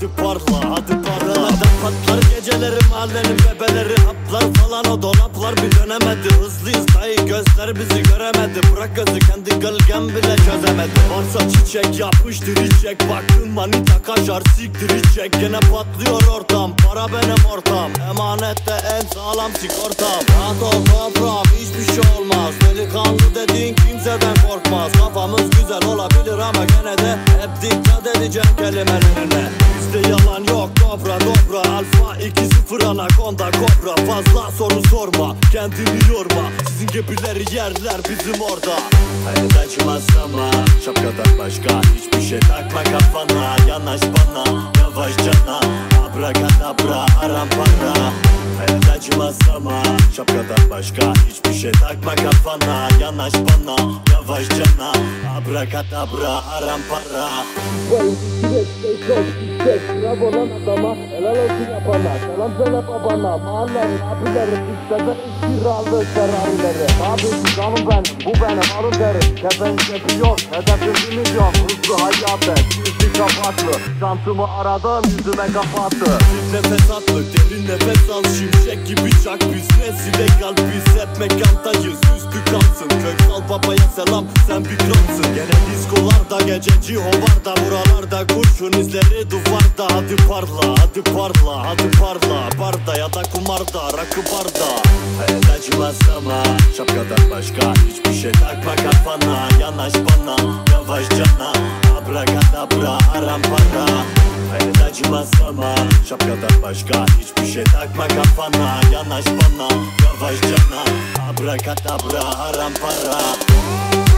hadi parla hadi parla. Neden patlar geceleri mahallenin bebeleri, haplar falan o dolaplar bir dönemedi. Hızlıyız dayı gözler bizi göremedi, bırak gözü kendi gölgem bile çözemedi. Varsa çiçek yapıştır içecek, baktın manita kaşar siktir içecek. Gene patlıyor ortam, para benim ortam, emanette en sağlam sigortam. Rahat ol toprağım, hiçbir şey olmaz, delikanlı dediğin kimseden korkmaz. Kafamız güzel olabilir ama gene de hep dikkat edeceğim kelimelerine. Bizde yalan yok dobra dobra, alfa 2-0 anakonda kobra. Fazla soru sorma, kendini yorma, sizin gibileri yerler bizim orada. Hayat açmaz ama şapkadan başka hiçbir şey takma kafana. Yanaş bana yavaş cana, abrakadabra aram para. Hayat acımaz ama şapkadan başka hiçbir şey takma kafana. Yanaş bana yavaş cana, abrakadabra aram para. Bravo lan adama, helal olsun yapana. Selam söyle babana, mahallenin abileri, isteden kiralı terarileri. Abi canım benim, bu benim arı derim. Kepençesi yok, hedefim milyon. Hızlı hayatı, yüzü kapatlı. Şansımı aradım, yüzüme kapattı. Bir nefes atlık, derin nefes al, şimşek gibi çak. Biz nesile kalp, biz hep mekandayız. Üstü kalsın, köksal babaya selam, sen bir kralsın. Gene diskolarda, gececi hovarda, buralarda kurşun izleri duvarda. Hadi parla, hadi parla, hadi parla. Barda ya da kumarda, rakı barda. Hayat acımaz ama şapkadan başka hiçbir şey takma kafana. Yanaş bana, yavaş cana, abrakadabra aram para. Hayat acımaz ama şapkadan başka hiçbir şey takma kafana. Yanaş bana, yavaş cana, abrakadabra aram para.